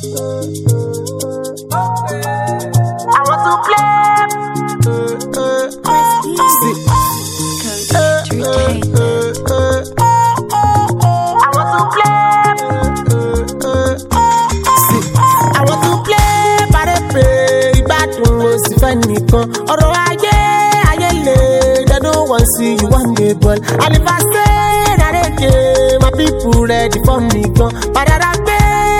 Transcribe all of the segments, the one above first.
I want to play. I want to play. Pare ìgbádùn mo sì fẹ́ nìkan. Ọ̀rọ̀ ayé le, they don't want see you one day ball. And if I say that again, my people ready for me gan. Padà gbé,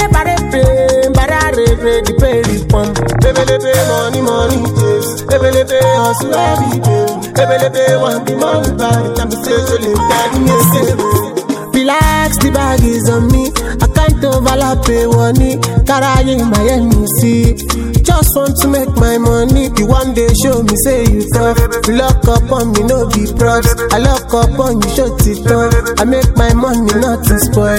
the pay pump. Ebelebe money days. Ebelebe hustle every day. Ebelebe want the money back. Time to say so late, daddy me say. Relax, the bag is on me. I can't overlap a money. Carrying my MC. Just want to make my money. You one day show me, say you tough. You lock up on me, no be props. I lock up on you, shut it off. I make my money, not to spoil.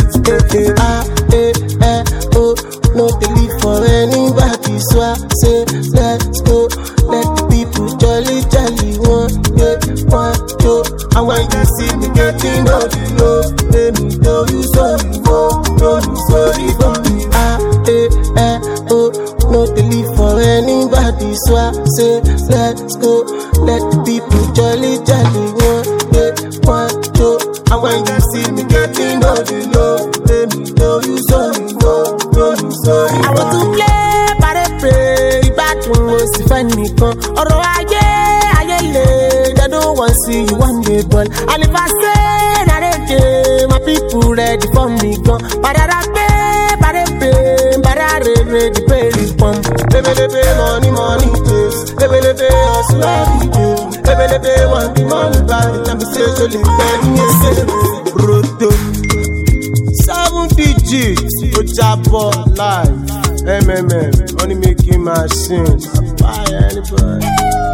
Oh. No believe for anybody, so I say let's go. Let the people jolly one, and when you see me getting all the low, let me know you sorry, know you sorry for me. Oh, no believe for anybody, so I say let's go. Let the people jolly one, and when you see me getting all the low, let me know you sorry, I want to play, ìgbádùn mo sì fẹ́ nìkan. Ọ̀rọ̀ ayé le, they don't want see you one day ball. And if I say that again, my people ready for me gan. Padà gbé, the pay pump. Ebelebe money days. Ebelebe hustle every day. Ebelebe want the money back. Time to say so late, daddy me say. Roto 7 digits, Ojabo live, MMM, money making machines. Buy anybody.